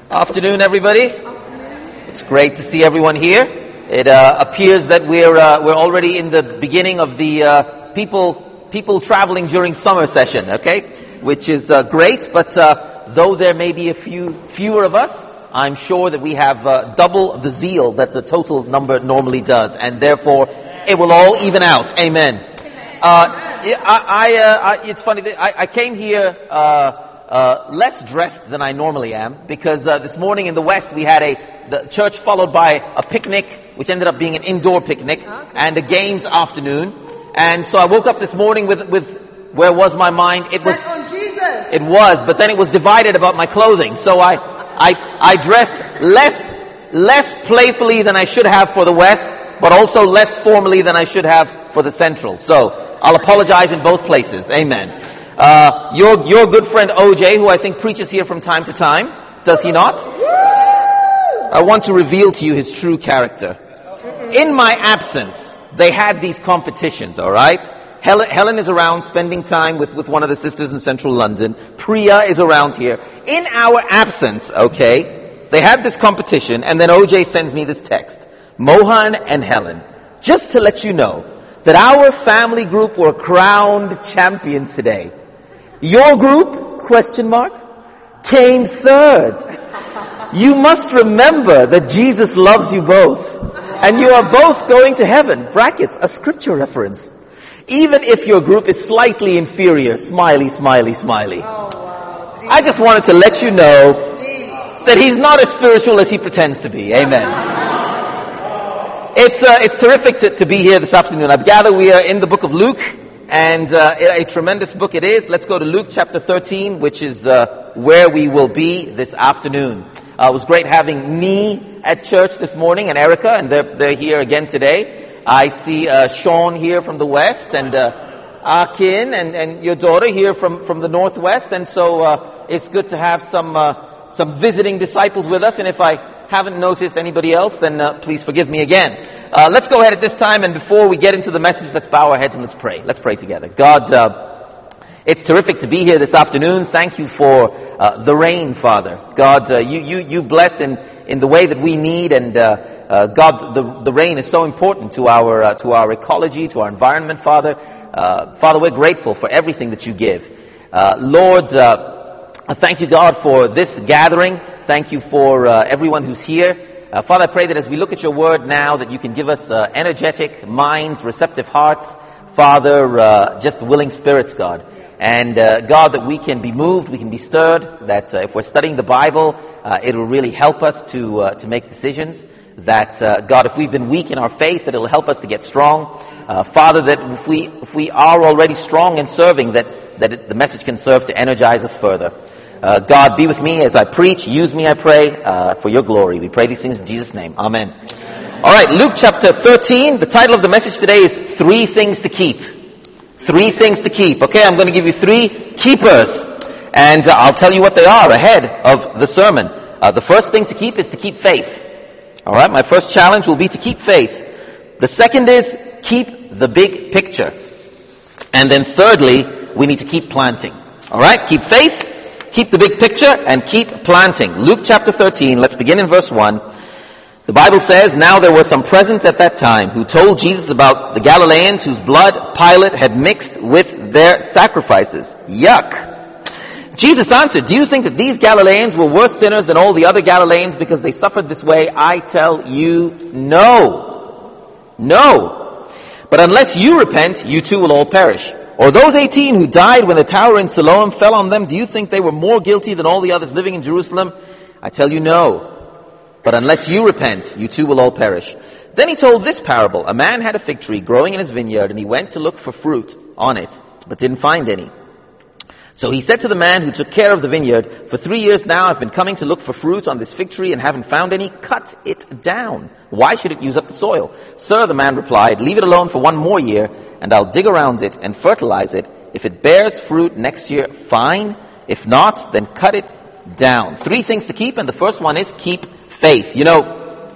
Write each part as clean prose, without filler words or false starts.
Afternoon, everybody. It's great to see everyone here. It appears that we're already in the beginning of the people traveling during summer session, okay? Which is great, but though there may be a fewer of us, I'm sure that we have double the zeal that the total number normally does, and therefore it will all even out. Amen. It's funny that I came here less dressed than I normally am, because this morning in the West we had the church followed by a picnic, which ended up being an indoor picnic, and a games afternoon. And so I woke up this morning with where was my mind? It was on Jesus. It was, but then it was divided about my clothing. So I dressed less playfully than I should have for the West, but also less formally than I should have for the Central. So I'll apologize in both places. Amen. Your good friend OJ, who I think preaches here from time to time, does he not? I want to reveal to you his true character. In my absence, they had these competitions, alright? Helen is around spending time with one of the sisters in central London. Priya is around here. In our absence, okay, they had this competition, and then OJ sends me this text. Mohan and Helen, just to let you know that our family group were crowned champions today. Your group, ? Came third. You must remember that Jesus loves you both, and you are both going to heaven. Brackets, a scripture reference. Even if your group is slightly inferior. Smiley, smiley, smiley. Oh, wow. I just wanted to let you know that he's not as spiritual as he pretends to be. Amen. It's terrific to be here this afternoon. I gather we are in the book of Luke, and a tremendous book it is. Let's go to Luke chapter 13, which is where we will be this afternoon. It was great having Nee at church this morning, and Erica, and they're here again today. I see Sean here from the West, and Akin and your daughter here from the Northwest, and so it's good to have some visiting disciples with us. And if I haven't noticed anybody else, then please forgive me again. Let's go ahead at this time, and before we get into the message, let's bow our heads and let's pray. Let's pray together. God, it's terrific to be here this afternoon. Thank you for the rain, Father. God, you bless in the way that we need, and God, the rain is so important to our ecology, to our environment, Father. Father, we're grateful for everything that you give. Lord, thank you, God, for this gathering. Thank you for everyone who's here. Father, I pray that as we look at your word now, that you can give us energetic minds, receptive hearts, Father, just willing spirits, God. And God, that we can be moved, we can be stirred, that if we're studying the Bible, it will really help us to make decisions. That God, if we've been weak in our faith, that it will help us to get strong. Father, that if we are already strong in serving, that the message can serve to energize us further. God, be with me as I preach. Use me, I pray, for your glory. We pray these things in Jesus' name. Amen. All right, Luke chapter 13. The title of the message today is 3 Things to Keep. 3 things to keep. Okay, I'm going to give you 3 keepers, and I'll tell you what they are ahead of the sermon. The first thing to keep is to keep faith. All right, my first challenge will be to keep faith. The second is keep the big picture. And then thirdly, we need to keep planting. All right, keep faith, keep the big picture, and keep planting. Luke chapter 13, let's begin in verse 1. The Bible says, "Now there were some present at that time who told Jesus about the Galileans whose blood Pilate had mixed with their sacrifices." Yuck. Jesus answered, "Do you think that these Galileans were worse sinners than all the other Galileans because they suffered this way? I tell you, no. No. But unless you repent, you too will all perish. Or those 18 who died when the tower in Siloam fell on them, do you think they were more guilty than all the others living in Jerusalem? I tell you, no. But unless you repent, you too will all perish." Then he told this parable. A man had a fig tree growing in his vineyard, and he went to look for fruit on it, but didn't find any. So he said to the man who took care of the vineyard, "For 3 years now I've been coming to look for fruit on this fig tree and haven't found any. Cut it down. Why should it use up the soil?" "Sir," the man replied, "leave it alone for 1 more year, and I'll dig around it and fertilize it. If it bears fruit next year, fine. If not, then cut it down." 3 things to keep, and the first one is keep faith. You know,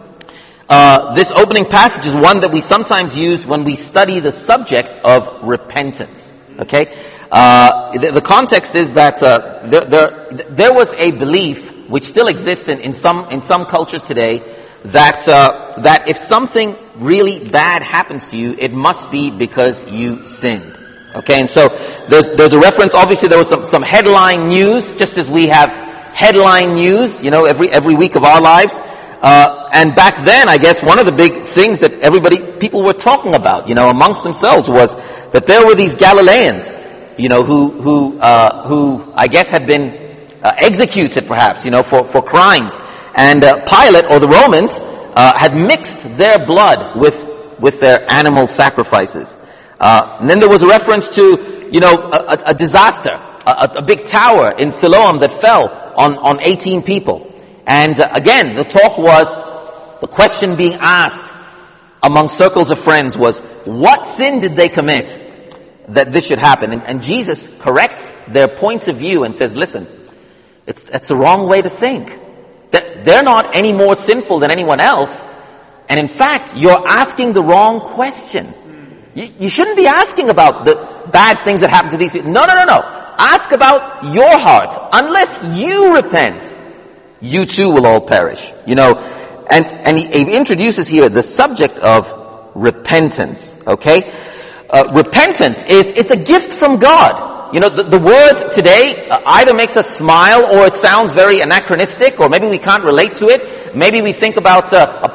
this opening passage is one that we sometimes use when we study the subject of repentance. Okay? The context is that there was a belief which still exists in some cultures today, that if something really bad happens to you, it must be because you sinned. Okay, and so there's a reference. Obviously, there was some headline news, just as we have headline news, every week of our lives. And back then, I guess one of the big things that people were talking about, amongst themselves, was that there were these Galileans, who I guess had been executed, perhaps, for crimes. And Pilate, or the Romans, had mixed their blood with their animal sacrifices. And then there was a reference to, a disaster, a big tower in Siloam that fell on 18 people. And again, the question being asked among circles of friends was, what sin did they commit that this should happen? And Jesus corrects their point of view and says, listen, that's the wrong way to think. That they're not any more sinful than anyone else. And in fact, you're asking the wrong question. You shouldn't be asking about the bad things that happen to these people. No. Ask about your heart. Unless you repent, you too will all perish. And he introduces here the subject of repentance. Okay? Repentance is a gift from God. The word today either makes us smile, or it sounds very anachronistic, or maybe we can't relate to it. Maybe we think about a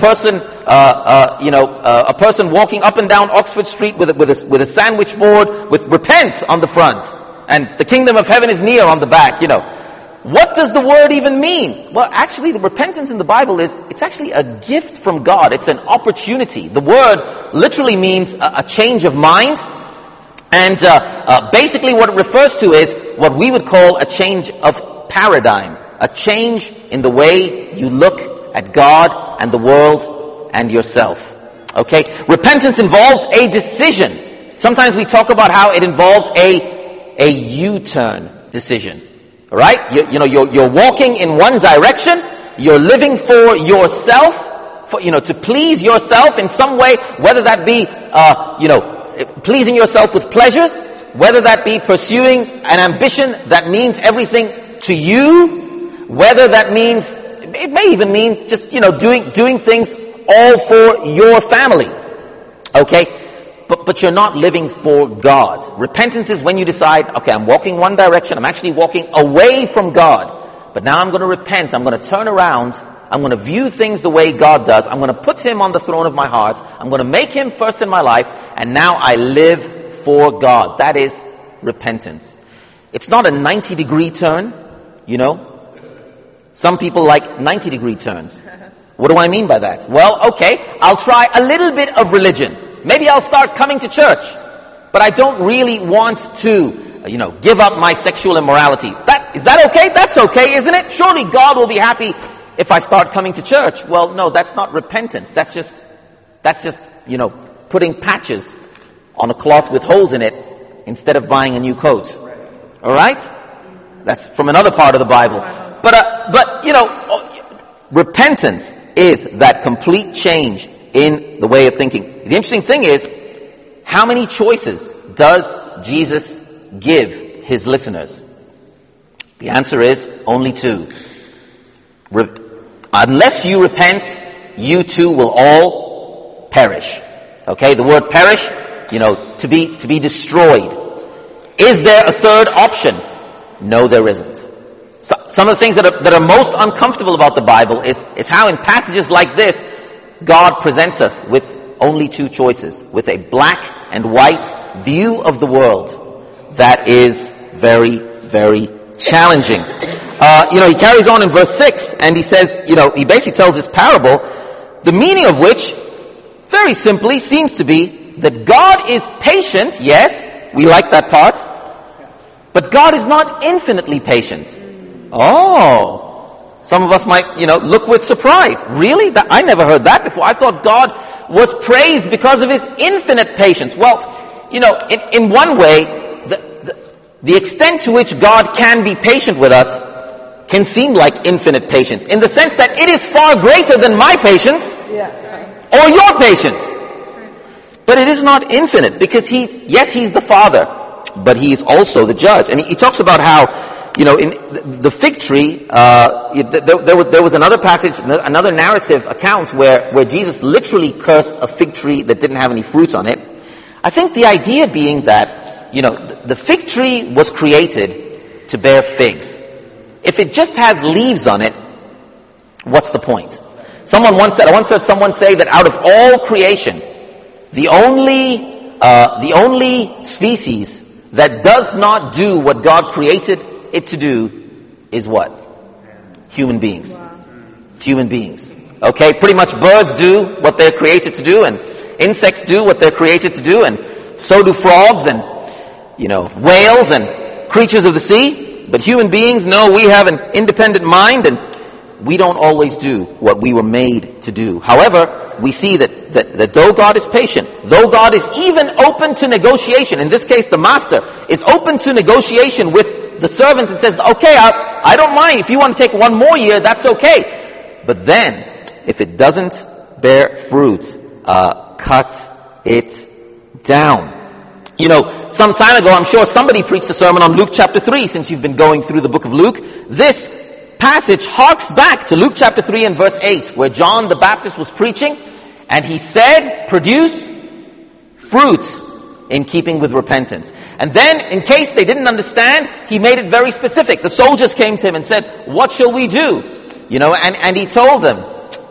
person walking up and down Oxford Street with a sandwich board with "repent" on the front, and "the kingdom of heaven is near" on the back. What does the word even mean? Well, actually, the repentance in the Bible it's actually a gift from God. It's an opportunity. The word literally means a change of mind. And basically what it refers to is what we would call a change of paradigm. A change in the way you look at God and the world and yourself. Okay? Repentance involves a decision. Sometimes we talk about how it involves a U-turn decision. Alright? You're walking in one direction. You're living for yourself, to please yourself in some way, whether that be, pleasing yourself with pleasures, whether that be pursuing an ambition that means everything to you, whether that means, it may even mean just, doing things all for your family. Okay? But you're not living for God. Repentance is when you decide, okay, I'm walking one direction, I'm actually walking away from God. But now I'm going to repent, I'm going to turn around, I'm going to view things the way God does. I'm going to put Him on the throne of my heart. I'm going to make Him first in my life. And now I live for God. That is repentance. It's not a 90-degree turn, Some people like 90-degree turns. What do I mean by that? Well, okay, I'll try a little bit of religion. Maybe I'll start coming to church. But I don't really want to, give up my sexual immorality. Is that okay? That's okay, isn't it? Surely God will be happy if I start coming to church. Well, no, that's not repentance. That's just, putting patches on a cloth with holes in it instead of buying a new coat. Alright? That's from another part of the Bible. But repentance is that complete change in the way of thinking. The interesting thing is, how many choices does Jesus give His listeners? The answer is only 2. Unless you repent, you too will all perish. Okay, the word perish, to be destroyed. Is there a third option? No, there isn't. So, some of the things that are most uncomfortable about the Bible is how in passages like this, God presents us with only 2 choices, with a black and white view of the world that is very, very challenging. He carries on in verse 6, and he says, he basically tells this parable, the meaning of which, very simply, seems to be that God is patient. Yes, we like that part. But God is not infinitely patient. Oh, some of us might, look with surprise. Really? I never heard that before. I thought God was praised because of His infinite patience. Well, in one way, the extent to which God can be patient with us can seem like infinite patience, in the sense that it is far greater than my patience or your patience. But it is not infinite, because He's the Father, but He is also the judge. And he talks about how in the fig tree, there was another passage, another narrative account where Jesus literally cursed a fig tree that didn't have any fruits on it. I think the idea being that, the fig tree was created to bear figs. If it just has leaves on it, what's the point? I once heard someone say that out of all creation, the only species that does not do what God created it to do is what? Human beings. Wow. Human beings. Okay, pretty much birds do what they're created to do, and insects do what they're created to do, and so do frogs and, whales and creatures of the sea. But human beings, no, we have an independent mind, and we don't always do what we were made to do. However, we see that though God is patient, though God is even open to negotiation, in this case the master is open to negotiation with the servant and says, okay, I don't mind. If you want to take 1 more year, that's okay. But then, if it doesn't bear fruit, cut it down. Some time ago, I'm sure somebody preached a sermon on Luke chapter 3, since you've been going through the book of Luke. This passage harks back to Luke chapter 3 and verse 8, where John the Baptist was preaching, and he said, produce fruit in keeping with repentance. And then, in case they didn't understand, he made it very specific. The soldiers came to him and said, what shall we do? And he told them,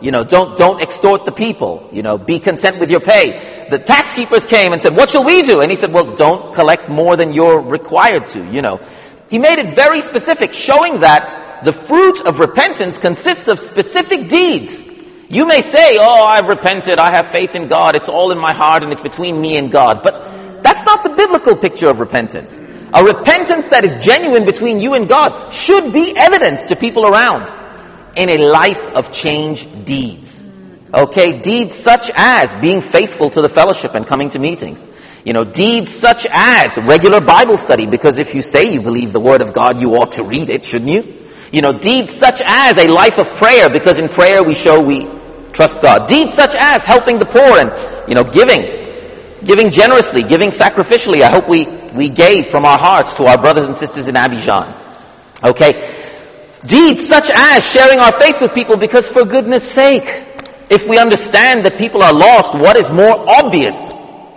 don't extort the people, be content with your pay. The tax keepers came and said, what shall we do? And he said, well, don't collect more than you're required to, He made it very specific, showing that the fruit of repentance consists of specific deeds. You may say, oh, I've repented, I have faith in God, it's all in my heart and it's between me and God. But that's not the biblical picture of repentance. A repentance that is genuine between you and God should be evident to people around in a life of change deeds. Okay, deeds such as being faithful to the fellowship and coming to meetings. Deeds such as regular Bible study, because if you say you believe the Word of God, you ought to read it, shouldn't you? Deeds such as a life of prayer, because in prayer we show we trust God. Deeds such as helping the poor and, giving generously, giving sacrificially. I hope we gave from our hearts to our brothers and sisters in Abidjan. Okay. Deeds such as sharing our faith with people, because for goodness sake, if we understand that people are lost, what is more obvious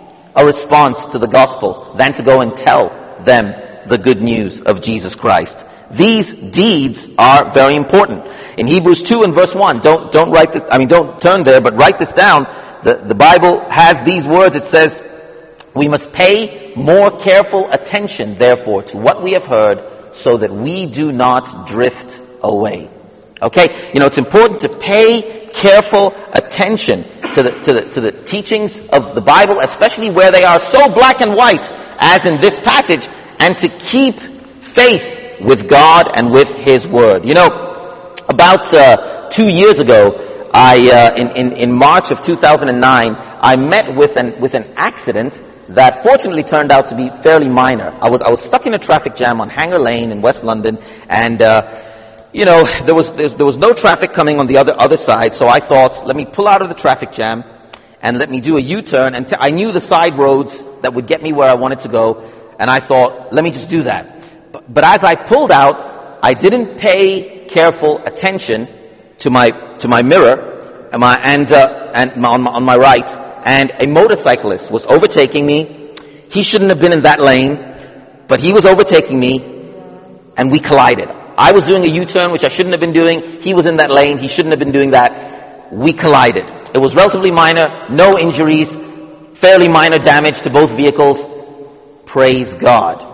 a response to the gospel than to go and tell them the good news of Jesus Christ? These deeds are very important. In Hebrews 2 and verse 1, don't write this, don't turn there, but write this down. The Bible has these words. It says, we must pay more careful attention, therefore, to what we have heard, so that we do not drift away. Okay? It's important to pay careful attention to the teachings of the Bible, especially where they are so black and white, as in this passage, and to keep faith with God and with His Word. About 2 years ago, in March of 2009, I met with an accident that fortunately turned out to be fairly minor. I was stuck in a traffic jam on Hanger Lane in West London, and there was no traffic coming on the other side. So I thought, let me pull out of the traffic jam and let me do a U-turn. And I knew the side roads that would get me where I wanted to go, and I thought, let me just do that. But as I pulled out, I didn't pay careful attention to my mirror and on my right, and a motorcyclist was overtaking me. He shouldn't have been in that lane, but he was overtaking me, and we collided. I was doing a U-turn, which I shouldn't have been doing. He was in that lane. He shouldn't have been doing that. We collided. It was relatively minor, no injuries, fairly minor damage to both vehicles. Praise God.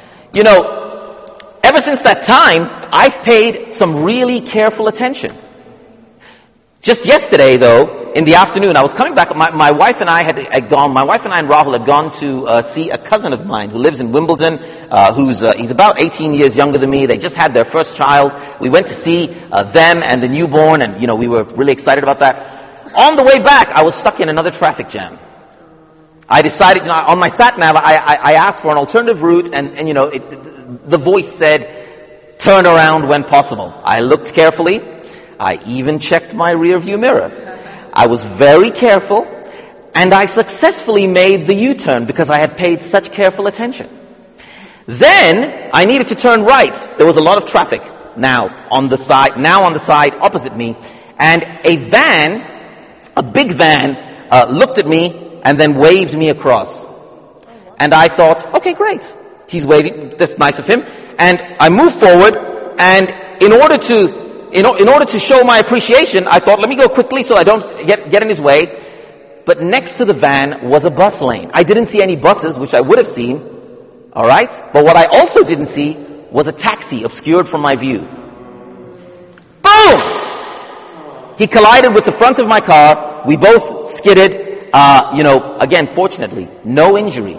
Ever since that time, I've paid some really careful attention. Just yesterday, though, in the afternoon, I was coming back. My wife and I and Rahul had gone to see a cousin of mine who lives in Wimbledon, he's about 18 years younger than me. They just had their first child. We went to see them and the newborn, and we were really excited about that. On the way back, I was stuck in another traffic jam. I decided, on my sat-nav, I asked for an alternative route, and the voice said, turn around when possible. I looked carefully. I even checked my rear view mirror. I was very careful, and I successfully made the U-turn because I had paid such careful attention. Then I needed to turn right. There was a lot of traffic now on the side opposite me. And a big van, looked at me and then waved me across. And I thought, okay, great. He's waving. That's nice of him. And I moved forward, and in order to show my appreciation, I thought, let me go quickly so I don't get in his way. But next to the van was a bus lane. I didn't see any buses, which I would have seen. All right? But what I also didn't see was a taxi obscured from my view. Boom! He collided with the front of my car. We both skidded. Again, fortunately, no injury.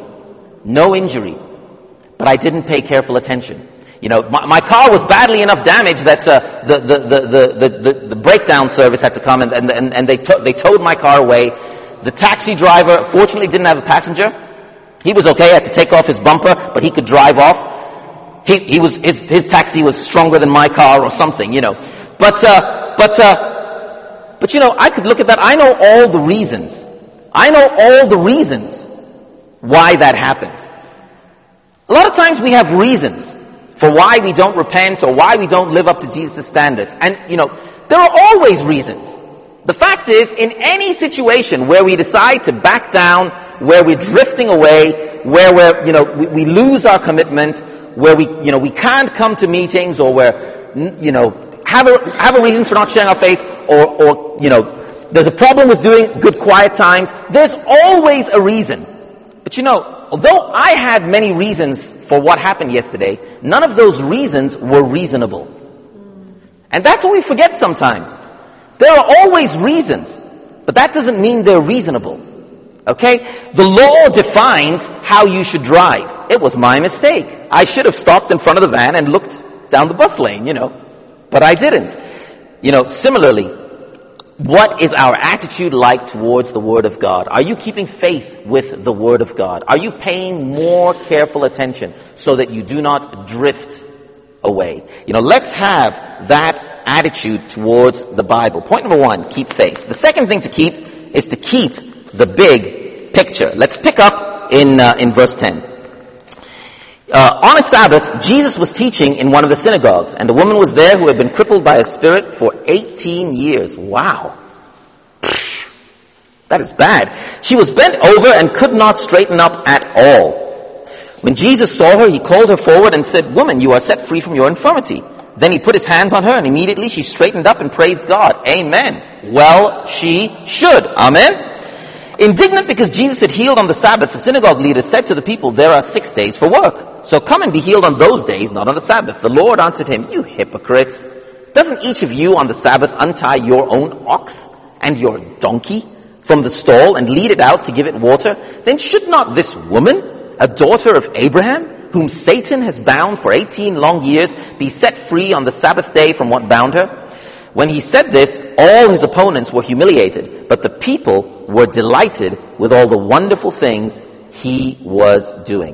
But I didn't pay careful attention. My car was badly enough damaged that the breakdown service had to come and they towed my car away. The taxi driver fortunately didn't have a passenger. He was okay. I had to take off his bumper, but he could drive off. His taxi was stronger than my car or something, But I could look at that. I know all the reasons. Why that happened. A lot of times we have reasons for why we don't repent or why we don't live up to Jesus' standards. And, there are always reasons. The fact is, in any situation where we decide to back down, where we're drifting away, where we lose our commitment, where we can't come to meetings, or where, have a reason for not sharing our faith, or there's a problem with doing good quiet times, there's always a reason. But although I had many reasons for what happened yesterday, none of those reasons were reasonable. And that's what we forget sometimes. There are always reasons, but that doesn't mean they're reasonable. Okay? The law defines how you should drive. It was my mistake. I should have stopped in front of the van and looked down the bus lane, but I didn't. Similarly, what is our attitude like towards the Word of God? Are you keeping faith with the Word of God? Are you paying more careful attention so that you do not drift away? Let's have that attitude towards the Bible. Point number 1, keep faith. The second thing to keep is to keep the big picture. Let's pick up in verse 10. On a Sabbath, Jesus was teaching in one of the synagogues, and a woman was there who had been crippled by a spirit for 18 years. Wow. That is bad. She was bent over and could not straighten up at all. When Jesus saw her, he called her forward and said, "Woman, you are set free from your infirmity." Then he put his hands on her, and immediately she straightened up and praised God. Amen. Well, she should. Amen. Indignant because Jesus had healed on the Sabbath, the synagogue leader said to the people, "There are 6 days for work. So come and be healed on those days, not on the Sabbath." The Lord answered him, "You hypocrites! Doesn't each of you on the Sabbath untie your own ox and your donkey from the stall and lead it out to give it water? Then should not this woman, a daughter of Abraham, whom Satan has bound for 18 long years, be set free on the Sabbath day from what bound her?" When he said this, all his opponents were humiliated, but the people were delighted with all the wonderful things he was doing.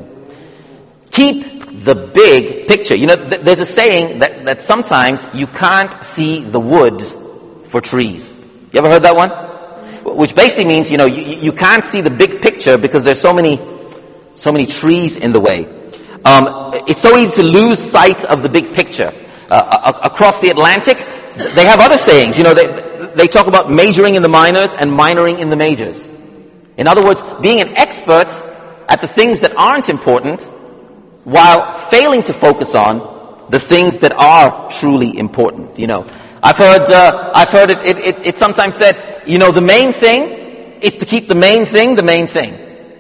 Keep the big picture. There's a saying that sometimes you can't see the wood for trees. You ever heard that one? Which basically means, you can't see the big picture because there's so many trees in the way. It's so easy to lose sight of the big picture. Across the Atlantic, they have other sayings. They talk about majoring in the minors and minoring in the majors. In other words, being an expert at the things that aren't important while failing to focus on the things that are truly important. I've heard it sometimes said, the main thing is to keep the main thing the main thing.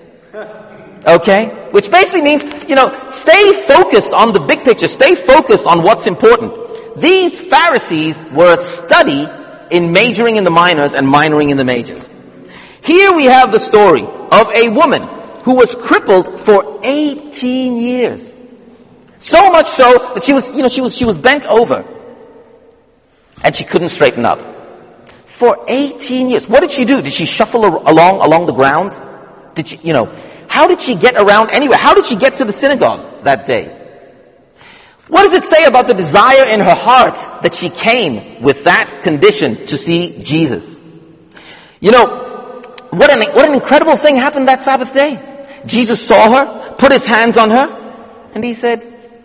Okay? Which basically means, stay focused on the big picture. Stay focused on what's important. These Pharisees were a study in majoring in the minors and minoring in the majors. Here we have the story of a woman who was crippled for 18 years. So much so that she was bent over. And she couldn't straighten up. For 18 years. What did she do? Did she shuffle along the ground? Did she, how did she get around anywhere? How did she get to the synagogue that day? What does it say about the desire in her heart that she came with that condition to see Jesus? What an incredible thing happened that Sabbath day. Jesus saw her, put his hands on her, And he said,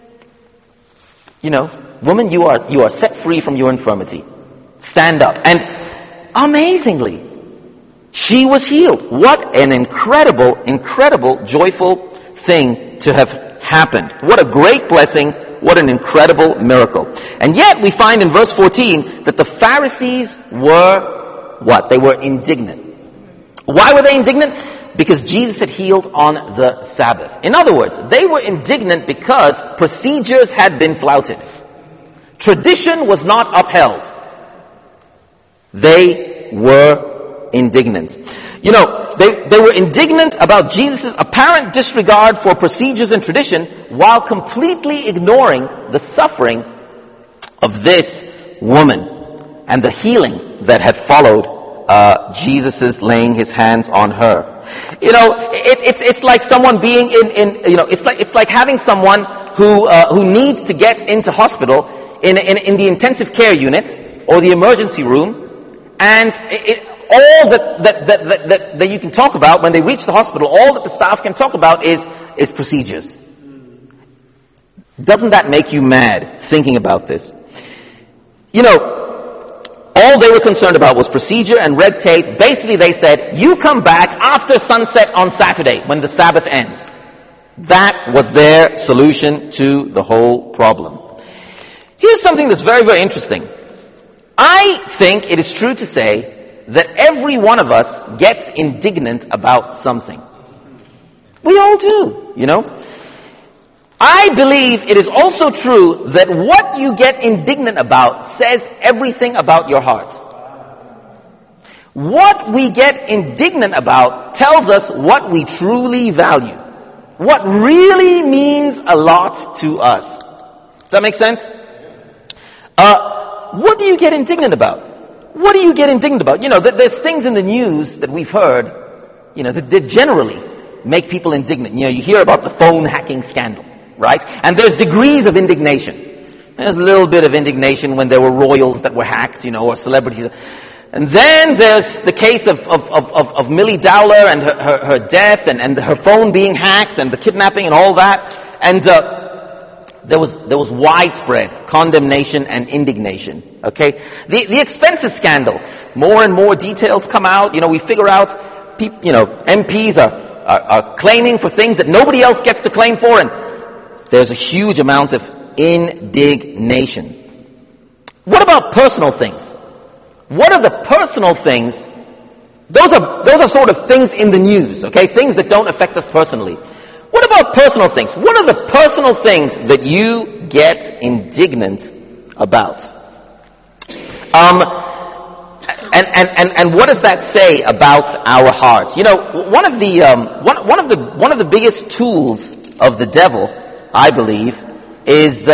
woman, you are set free from your infirmity. Stand up. And amazingly, she was healed. What an incredible, incredible, joyful thing to have happened. What a great blessing. What an incredible miracle. And yet we find in verse 14 that the Pharisees were what? They were indignant. Why were they indignant? Because Jesus had healed on the Sabbath. In other words, they were indignant because procedures had been flouted. Tradition was not upheld. They were indignant. They were indignant about Jesus' apparent disregard for procedures and tradition while completely ignoring the suffering of this woman and the healing that had followed Jesus' laying his hands on her. It's like someone being it's like having someone who needs to get into hospital in the intensive care unit or the emergency room, and all that you can talk about when they reach the hospital, all that the staff can talk about is procedures. Doesn't that make you mad thinking about this? All they were concerned about was procedure and red tape. Basically, they said, you come back after sunset on Saturday when the Sabbath ends. That was their solution to the whole problem. Here's something that's very, very interesting. I think it is true to say that every one of us gets indignant about something. We all do, I believe it is also true that what you get indignant about says everything about your heart. What we get indignant about tells us what we truly value. What really means a lot to us. Does that make sense? What do you get indignant about? What do you get indignant about? There's things in the news that we've heard, that generally make people indignant. You hear about the phone hacking scandal. Right? And there's degrees of indignation. There's a little bit of indignation when there were royals that were hacked, or celebrities. And then there's the case of Millie Dowler and her death and her phone being hacked and the kidnapping and all that. And there was widespread condemnation and indignation. Okay? The expenses scandal. More and more details come out. We figure out, MPs are claiming for things that nobody else gets to claim for, and there's a huge amount of indignation. What about personal things? What are the personal things? Those are sort of things in the news, okay? Things that don't affect us personally. What about personal things? What are the personal things that you get indignant about? And what does that say about our hearts? One of the biggest tools of the devil, I believe, is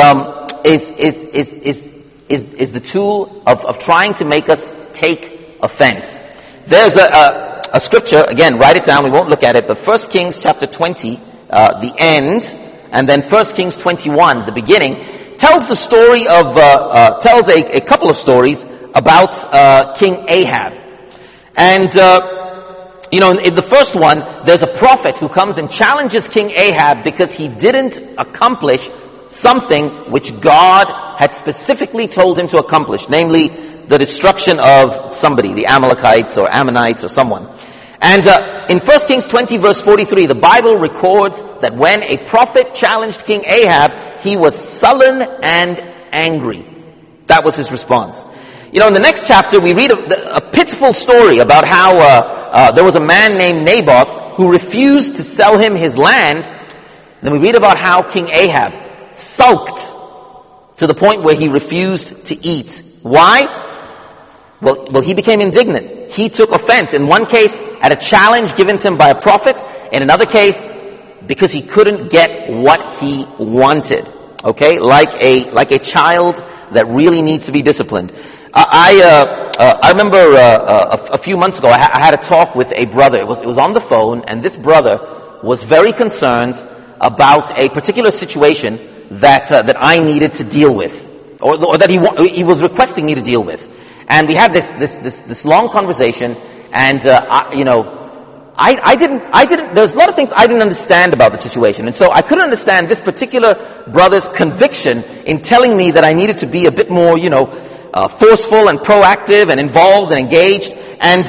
the tool of trying to make us take offense. There's a scripture, again, write it down, we won't look at it, but 1 Kings chapter 20, the end, and then 1 Kings 21, the beginning, tells the story tells a couple of stories about King Ahab. And in the first one, there's a prophet who comes and challenges King Ahab because he didn't accomplish something which God had specifically told him to accomplish, namely the destruction of somebody, the Amalekites or Ammonites or someone. And in 1 Kings 20 verse 43, the Bible records that when a prophet challenged King Ahab, he was sullen and angry. That was his response. In the next chapter, we read a pitiful story about how there was a man named Naboth who refused to sell him his land. Then we read about how King Ahab sulked to the point where he refused to eat. Why? Well, he became indignant. He took offense. In one case, at a challenge given to him by a prophet. In another case, because he couldn't get what he wanted. Okay? Like a child that really needs to be disciplined. I remember a few months ago, I had a talk with a brother. It was on the phone, and this brother was very concerned about a particular situation that I needed to deal with, or that he was requesting me to deal with. And we had this long conversation, and there's a lot of things I didn't understand about the situation. And so I couldn't understand this particular brother's conviction in telling me that I needed to be a bit more, forceful and proactive and involved and engaged. And,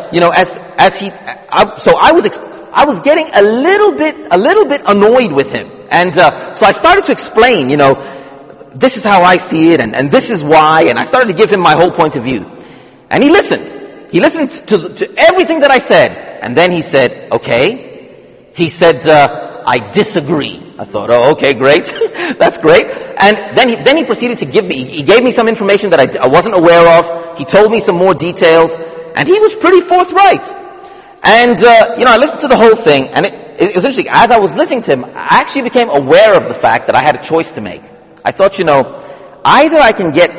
so I was getting a little bit annoyed with him. And, so I started to explain, this is how I see it and this is why. And I started to give him my whole point of view. And he listened. He listened to everything that I said. And then he said, okay. He said, I disagree. I thought, oh, okay, great. That's great. And then he proceeded to he gave me some information that I wasn't aware of. He told me some more details. And he was pretty forthright. And, I listened to the whole thing. And it was interesting. As I was listening to him, I actually became aware of the fact that I had a choice to make. I thought, either I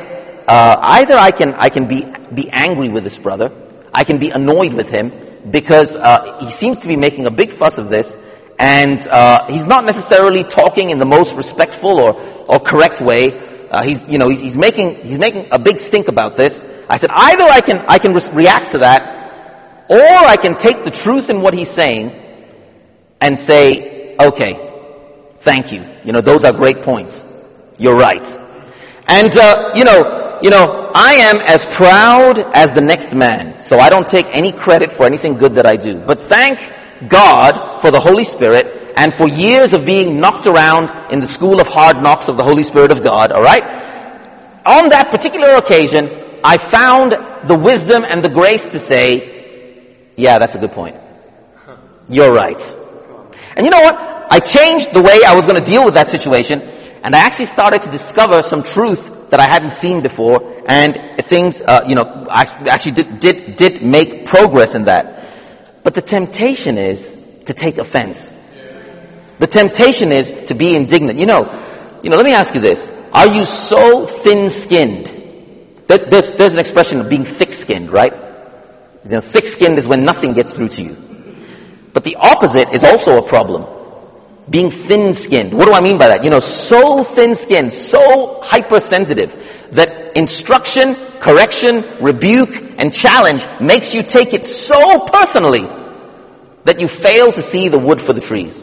can be angry with this brother. I can be annoyed with him because he seems to be making a big fuss of this, and he's not necessarily talking in the most respectful or correct way. He's making a big stink about this. I said, either I can react to that, or I can take the truth in what he's saying and say, okay, thank you. Those are great points. You're right. And I am as proud as the next man, so I don't take any credit for anything good that I do. But thank God for the Holy Spirit and for years of being knocked around in the school of hard knocks of the Holy Spirit of God, alright? On that particular occasion, I found the wisdom and the grace to say, yeah, that's a good point. You're right. And you know what? I changed the way I was going to deal with that situation, and I actually started to discover some truth that I hadn't seen before, and things, I actually did make progress in that. But the temptation is to take offense. The temptation is to be indignant. Let me ask you this. Are you so thin-skinned? There's an expression of being thick-skinned, right? Thick-skinned is when nothing gets through to you. But the opposite is also a problem. Being thin-skinned. What do I mean by that? So thin-skinned, so hypersensitive that instruction, correction, rebuke, and challenge makes you take it so personally that you fail to see the wood for the trees.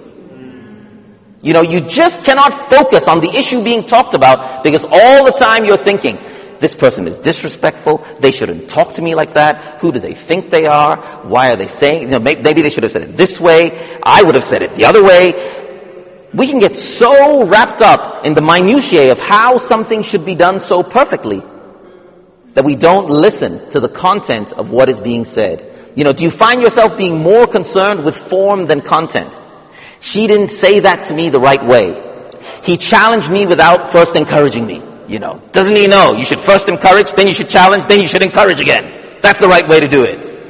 You just cannot focus on the issue being talked about because all the time you're thinking, this person is disrespectful, they shouldn't talk to me like that, who do they think they are, why are they saying, maybe they should have said it this way, I would have said it the other way. We can get so wrapped up in the minutiae of how something should be done so perfectly that we don't listen to the content of what is being said. Do you find yourself being more concerned with form than content? She didn't say that to me the right way. He challenged me without first encouraging me. Doesn't he know? You should first encourage, then you should challenge, then you should encourage again. That's the right way to do it.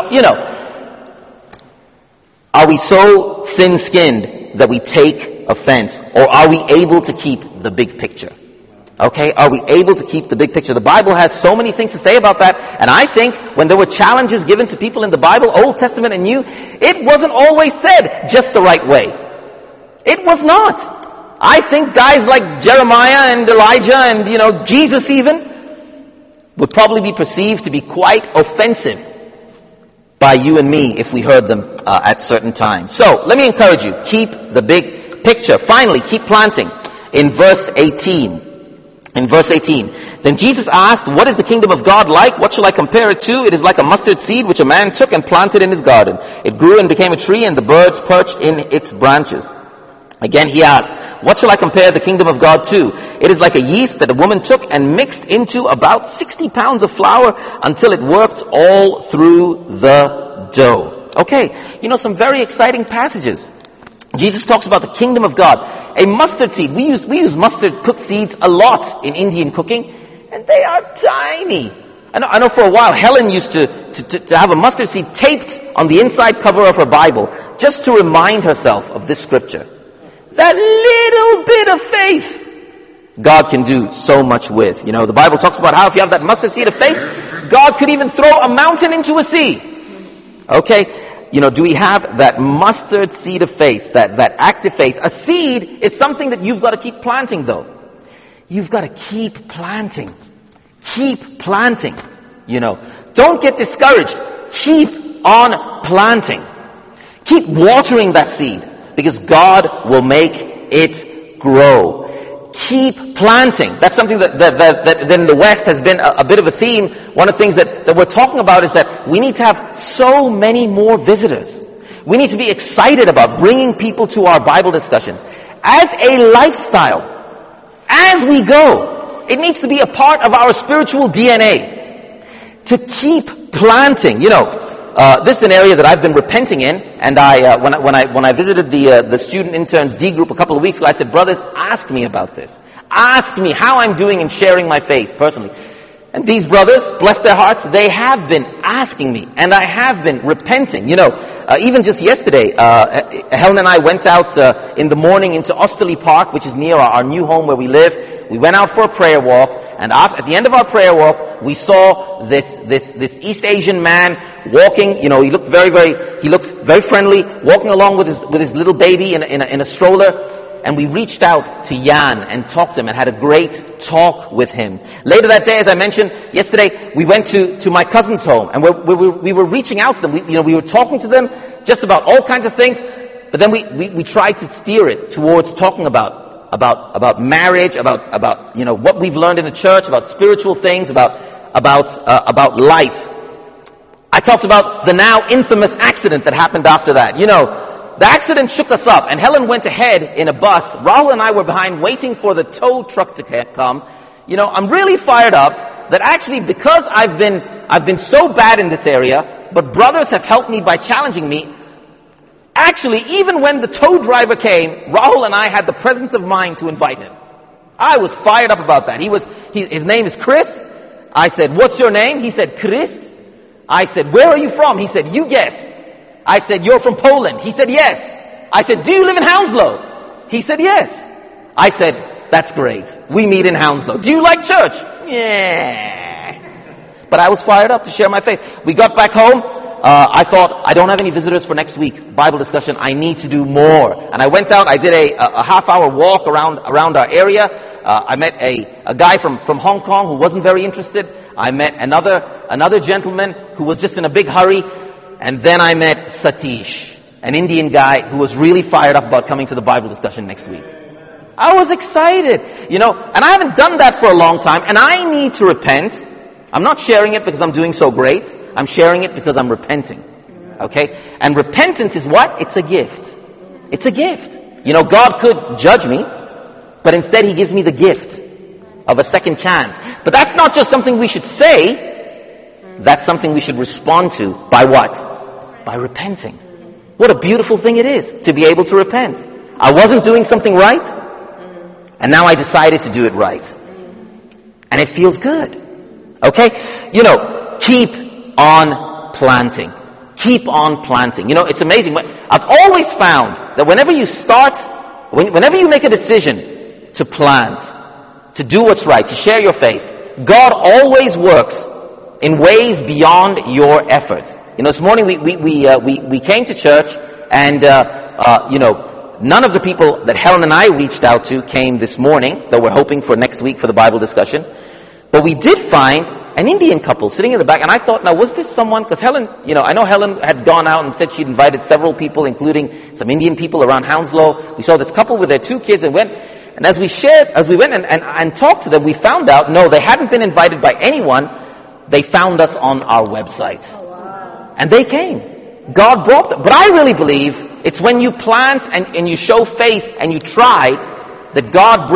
Are we so thin-skinned that we take offense, or are we able to keep the big picture? Okay, are we able to keep the big picture? The Bible has so many things to say about that, and I think when there were challenges given to people in the Bible, Old Testament and New, it wasn't always said just the right way. It was not. I think guys like Jeremiah and Elijah and, Jesus even, would probably be perceived to be quite offensive by you and me if we heard them at certain times. So, let me encourage you, keep the big picture. Finally, keep planting. In verse 18, then Jesus asked, what is the kingdom of God like? What shall I compare it to? It is like a mustard seed which a man took and planted in his garden. It grew and became a tree, and the birds perched in its branches. Again he asked, what shall I compare the kingdom of God to? It is like a yeast that a woman took and mixed into about 60 pounds of flour until it worked all through the dough. Okay, some very exciting passages. Jesus talks about the kingdom of God. A mustard seed. We use mustard cooked seeds a lot in Indian cooking, and they are tiny. I know for a while Helen used to have a mustard seed taped on the inside cover of her Bible just to remind herself of this scripture. That little bit of faith God can do so much with. The Bible talks about how if you have that mustard seed of faith, God could even throw a mountain into a sea. Okay? Do we have that mustard seed of faith, that active faith? A seed is something that you've got to keep planting though. You've got to keep planting. Keep planting. Don't get discouraged. Keep on planting. Keep watering that seed, because God will make it grow. Keep planting. That's something that in the West has been a bit of a theme. One of the things that we're talking about is that we need to have so many more visitors. We need to be excited about bringing people to our Bible discussions as a lifestyle. As we go, it needs to be a part of our spiritual DNA. To keep planting. This is an area that I've been repenting in, and when I visited the student interns D group a couple of weeks ago, I said, brothers, ask me about this. Ask me how I'm doing in sharing my faith personally. And these brothers, bless their hearts, they have been asking me, and I have been repenting. Even just yesterday, Helen and I went out in the morning into Osterley Park, which is near our new home where we live. We went out for a prayer walk, and at the end of our prayer walk, we saw this East Asian man walking. He looked very friendly, walking along with his little baby in a stroller. And we reached out to Jan and talked to him and had a great talk with him. Later that day, as I mentioned yesterday, we went to my cousin's home, and we were reaching out to them. We were talking to them just about all kinds of things, but then we tried to steer it towards talking about marriage, about what we've learned in the church, about spiritual things, about life. I talked about the now infamous accident that happened after that. The accident shook us up, and Helen went ahead in a bus. Rahul and I were behind waiting for the tow truck to come. I'm really fired up that actually, because I've been so bad in this area, but brothers have helped me by challenging me. Actually, even when the tow driver came, Rahul and I had the presence of mind to invite him. I was fired up about that. His name is Chris. I said, what's your name? He said, Chris. I said, where are you from? He said, you guess. I said, you're from Poland. He said, yes. I said, do you live in Hounslow? He said, yes. I said, that's great. We meet in Hounslow. Do you like church? Yeah. But I was fired up to share my faith. We got back home. I thought, I don't have any visitors for next week. Bible discussion. I need to do more. And I went out. I did a half-hour walk around our area. I met a guy from Hong Kong who wasn't very interested. I met another gentleman who was just in a big hurry. And then I met Satish, an Indian guy who was really fired up about coming to the Bible discussion next week. I was excited, and I haven't done that for a long time, and I need to repent. I'm not sharing it because I'm doing so great. I'm sharing it because I'm repenting. Okay? And repentance is what? It's a gift. It's a gift. God could judge me, but instead He gives me the gift of a second chance. But that's not just something we should say. That's something we should respond to by what? By repenting. What a beautiful thing it is to be able to repent. I wasn't doing something right, and now I decided to do it right. And it feels good. Okay? Keep on planting. Keep on planting. It's amazing. I've always found that whenever you make a decision to plant, to do what's right, to share your faith, God always works in ways beyond your effort. This morning we came to church, and none of the people that Helen and I reached out to came this morning, though we're hoping for next week for the Bible discussion. But we did find an Indian couple sitting in the back, and I thought, now was this someone? Because Helen, I know Helen had gone out and said she'd invited several people, including some Indian people around Hounslow. We saw this couple with their 2 kids and went. And as we went and talked to them, we found out, no, they hadn't been invited by anyone. They found us on our website. Oh, wow. And they came. God brought them. But I really believe it's when you plant and you show faith and you try that God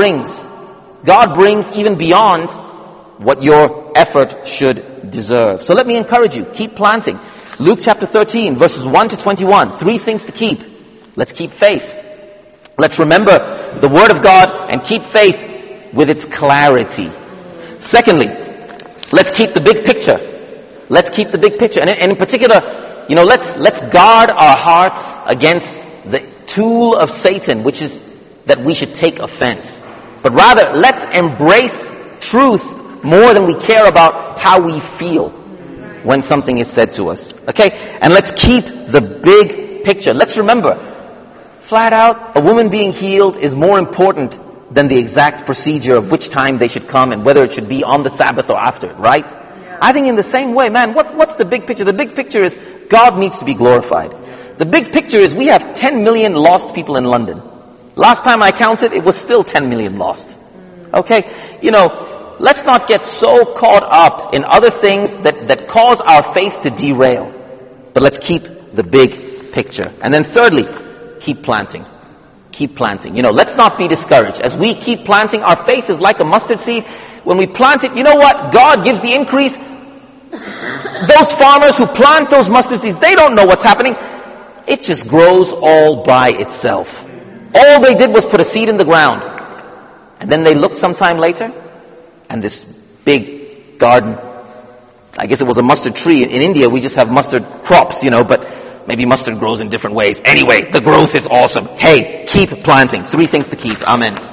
brings even beyond what your effort should deserve. So let me encourage you. Keep planting. Luke chapter 13, verses 1 to 21. 3 things to keep. Let's keep faith. Let's remember the Word of God and keep faith with its clarity. Secondly, let's keep the big picture. Let's keep the big picture. And in particular, let's guard our hearts against the tool of Satan, which is that we should take offense. But rather, let's embrace truth more than we care about how we feel when something is said to us. Okay? And let's keep the big picture. Let's remember, flat out, a woman being healed is more important than the exact procedure of which time they should come and whether it should be on the Sabbath or after, right? Yeah. I think in the same way, man, what's the big picture? The big picture is God needs to be glorified. The big picture is we have 10 million lost people in London. Last time I counted, it was still 10 million lost. Okay? Let's not get so caught up in other things that cause our faith to derail. But let's keep the big picture. And then thirdly, keep planting. Keep planting. Let's not be discouraged. As we keep planting, our faith is like a mustard seed. When we plant it, you know what? God gives the increase. Those farmers who plant those mustard seeds, they don't know what's happening. It just grows all by itself. All they did was put a seed in the ground. And then they looked sometime later, and this big garden, I guess it was a mustard tree. In India, we just have mustard crops, but maybe mustard grows in different ways. Anyway, the growth is awesome. Hey, keep planting. 3 things to keep. Amen.